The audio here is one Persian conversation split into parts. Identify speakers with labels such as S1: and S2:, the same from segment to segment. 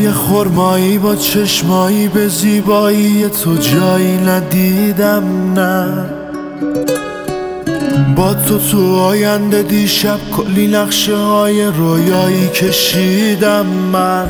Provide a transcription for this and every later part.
S1: لبای خرمایی با چشمایی به زیبایی تو جایی ندیدم نه. با تو آینده دیشب کلی نقشه های رویایی کشیدم من.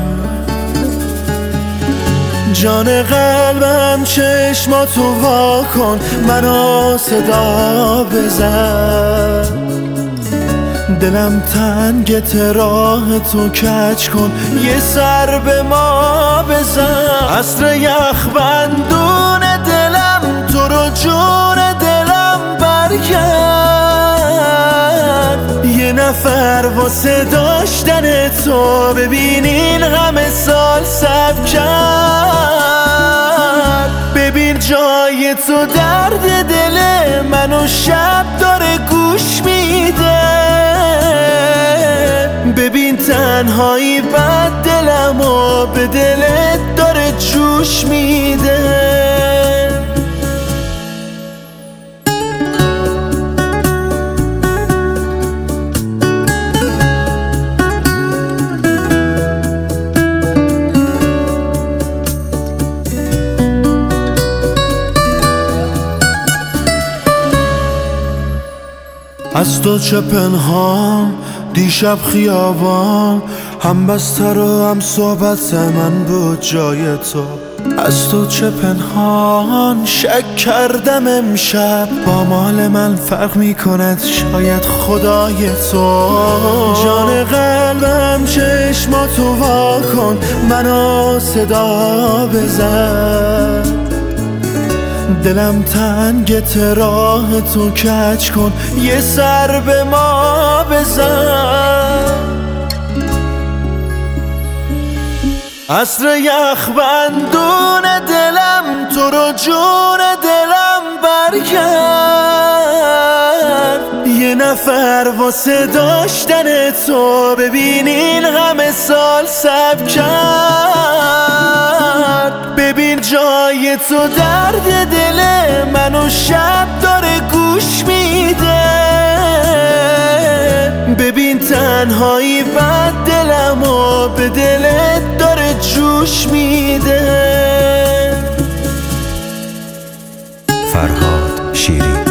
S1: جان قلبم چشماتو وا کن، منو صدا بزن. دلم تنگت راه تو کج کن، یه سر به ما بزن. عصر یخ بندون دلم تو رو جون دلم برکرد. یه نفر واسه داشتن تو ببینین همه سال صبر کرد. ببین جای تو درد دل منو شب داره گوش میده. ببین تنهایی بد دلمو به دلت داره جوش میده. از تو چه پنهان دیشب خیابان، هم بستر و هم صحبت من بود جای تو. از تو چه پنهان شک کردم امشب، با مال من فرق میکند شاید خدای تو. جان قلبم چشماتو وا کن، منو صدا بزن. دلم تنگت راه تو کج کن، یه سر به ما بزن. عصر یخ بندون دلم تو رو جون دلم برکرد. یه نفر واسه داشتن تو ببینین همه سال صبر کرد. ببین جای تو درد دل منو شب داره گوش میده. ببین تنهایی بد دلمو به دلت داره جوش میده.
S2: فرهاد شیری.